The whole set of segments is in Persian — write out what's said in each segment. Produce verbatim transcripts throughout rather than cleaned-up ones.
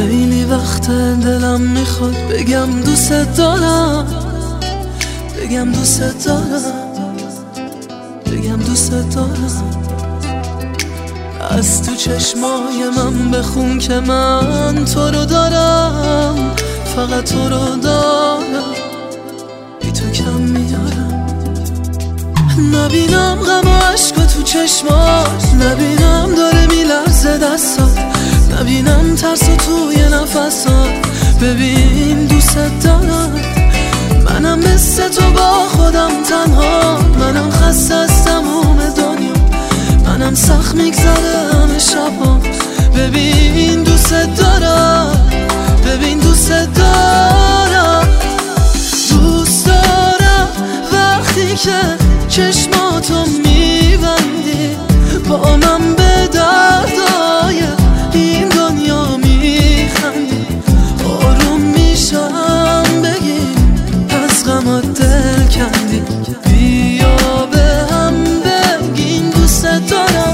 خیلی وقت دلم میخواد بگم دوست دارم، بگم دوست دارم، بگم دوست دارم. از تو چشمای من بخون که من تو رو دارم، فقط تو رو دارم، بی تو کم میارم. نبینم غم و عشق تو چشمات، نبینم داره میلرزه دستات، نبینم ترس توی نفسات. ببین دوست دارم، منم مثل تو با خودم تنها، منم خسته از تموم دنیا، منم سخت میگذره همه شبا. ببین دوست دارم، ببین دوست دارم، دوست دارم وقتی که چشماتو میبندی با من به دردای این دنیا میخندی. آروم میشم بگی از غمات دل کندی، بیا به هم بگین دوست دارم.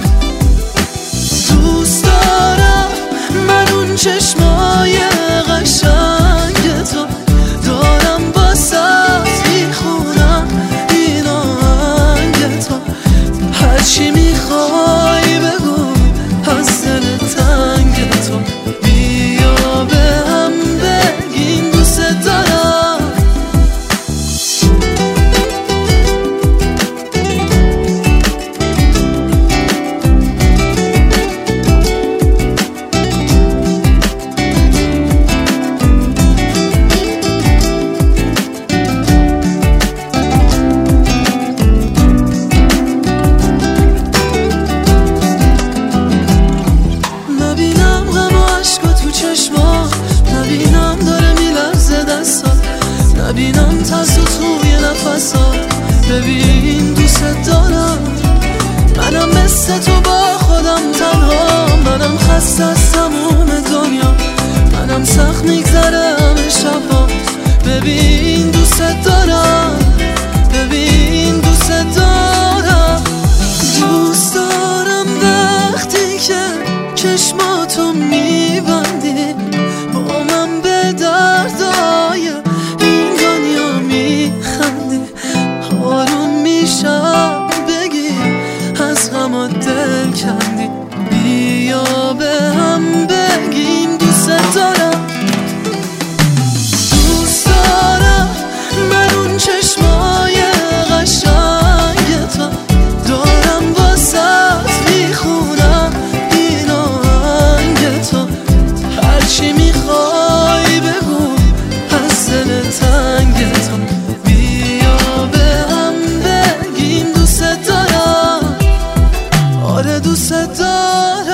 دوست دارم من اون چشمای قشنگ تو دارم، واسه میخونم این آهنگ تو. هرچی میخوای بگو از دل تنگ تو، بیا به هم بگین دوست دارم. نبینم داره میلرزه دستات، نبینم ترس توی نفسات. ببین دوست دارم، منم مثل تو با خودم تنها، منم خسته از تموم دنیا، منم سخت میگذره همه شبا. ببین دوست دارم، ببین دوست دارم، دوست دارم وقتی که چشماتو میبندی با من به دردای این دنیا میخندی. آروم میشم بگی از غمات دل کندی، بیا به هم بگیم دوست دارم. دوست دارم من اون چشمای قشنگ تو دارم، واسه میخونم این آهنگ تو. هرچی میخوای بگو از دل تنگ تو، بیا به هم بگیم دوست دارم. آره دوست دارم.